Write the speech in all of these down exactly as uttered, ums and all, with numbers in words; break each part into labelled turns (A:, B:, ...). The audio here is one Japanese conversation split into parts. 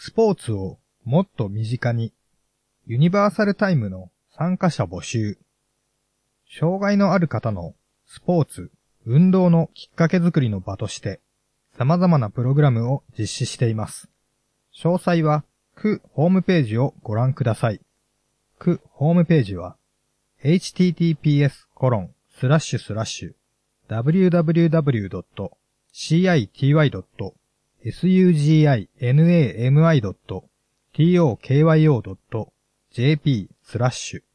A: スポーツをもっと身近に、ユニバーサルタイムの参加者募集。障害のある方のスポーツ、運動のきっかけ作りの場として、様々なプログラムを実施しています。詳細は、区ホームページをご覧ください。区ホームページは、エイチティーティーピーエスコロンスラッシュスラッシュダブリューダブリューダブリュードットシーアイティーワイドットエスユージーアイエヌエーエムアイドットティーオーケーワイオードットジェーピースラッシュ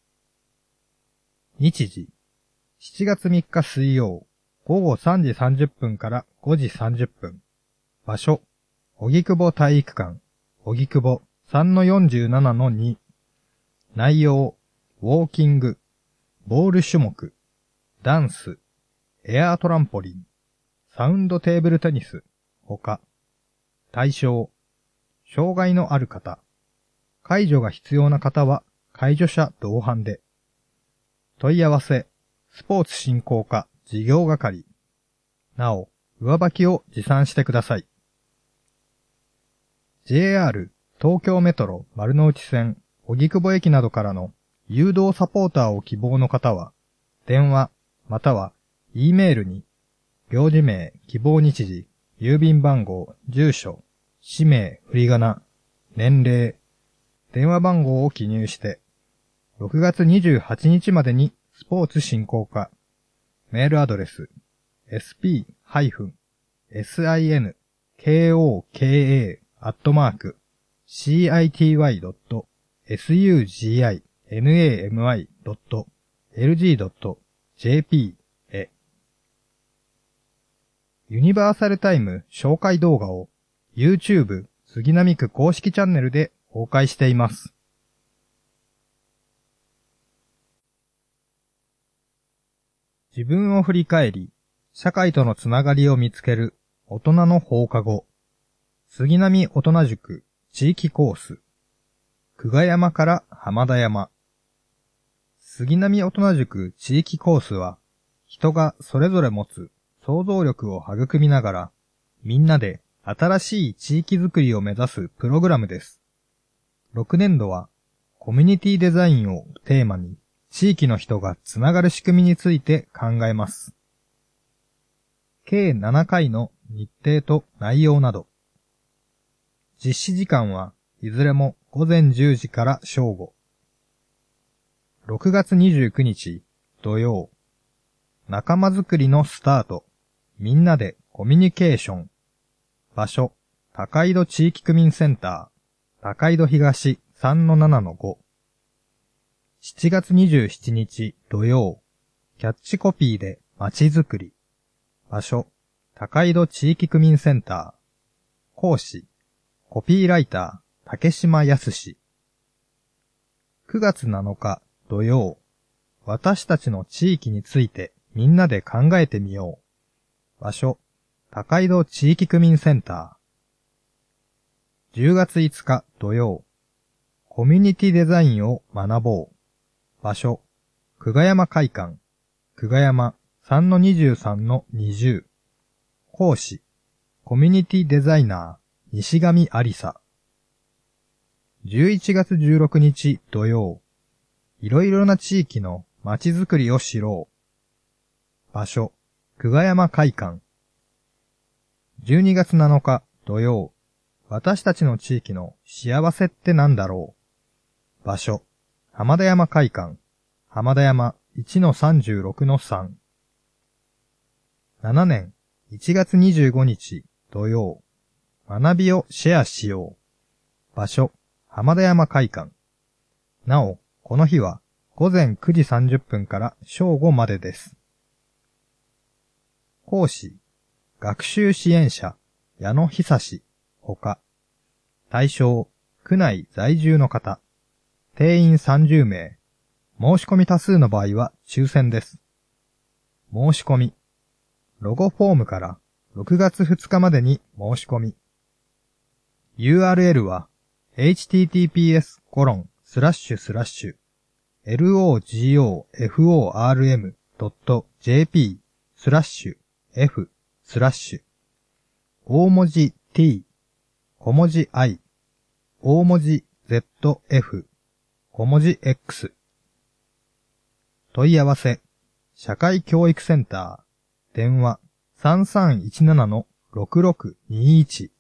A: 日時しちがつみっか水曜午後さんじさんじゅっぷんからごじさんじゅっぷん場所荻窪体育館荻窪 さんのよんじゅうななのに 内容ウォーキングボール種目ダンスエアートランポリンサウンドテーブルテニスほか対象障害のある方介助が必要な方は介助者同伴で問い合わせスポーツ振興課事業係なお上履きを持参してください。 ジェイアール 東京メトロ丸の内線荻窪駅などからの誘導サポーターを希望の方は電話または E メールに行事名希望日時郵便番号住所氏名振り仮名年齢電話番号を記入してろくがつにじゅうはちにちまでにスポーツ振興課メールアドレス エスピー シンコー アットマーク シーアイティーワイ ドット エスユージーアイエヌエーエムアイ ドット エルジー ドット ジェーピー へユニバーサルタイム紹介動画を YouTube 杉並区公式チャンネルで公開しています。自分を振り返り、社会とのつながりを見つける大人の放課後。杉並大人塾地域コース。久我山から浜田山。杉並大人塾地域コースは、人がそれぞれ持つ想像力を育みながら、みんなで新しい地域づくりを目指すプログラムです。ろくねんどは、コミュニティデザインをテーマに、地域の人がつながる仕組みについて考えます。計ななかいの日程と内容など。実施時間はいずれもごぜんじゅうじから正午。ろくがつにじゅうくにち土曜。仲間づくりのスタート。みんなでコミュニケーション。場所、高井戸地域区民センター。高井戸東 さんのななのご。しちがつにじゅうしちにち土曜。キャッチコピーで街づくり。場所、高井戸地域区民センター。講師、コピーライター、竹島康。くがつなのか土曜。私たちの地域についてみんなで考えてみよう。場所、高井戸地域区民センター。じゅうがついつか土曜。コミュニティデザインを学ぼう。場所、久我山会館。久我山 さんのにじゅうさんのにじゅう。講師、コミュニティデザイナー、西上ありさ。じゅういちがつじゅうろくにち土曜。いろいろな地域の街づくりを知ろう。場所、久我山会館。じゅうにがつなのか土曜。私たちの地域の幸せってなんだろう。場所、浜田山会館。浜田山 いちのさんじゅうろくのさん。ななねんいちがつにじゅうごにち土曜。学びをシェアしよう。場所、浜田山会館。なお、この日はごぜんくじさんじゅっぷんから正午までです。講師、学習支援者、矢野久志、ほか。対象、区内在住の方。定員さんじゅうめい。申し込み多数の場合は抽選です。申し込み。ロゴフォームからろくがつふつかまでに申し込み。ユーアールエル は エイチティーティーピーエスコロンスラッシュスラッシュロゴフォームドットジェーピースラッシュ F スラッシュ大文字 T 小文字 I 大文字 ゼットエフ、小文字 X。問い合わせ、社会教育センター、電話 さんさんいちななのろくろくにいち。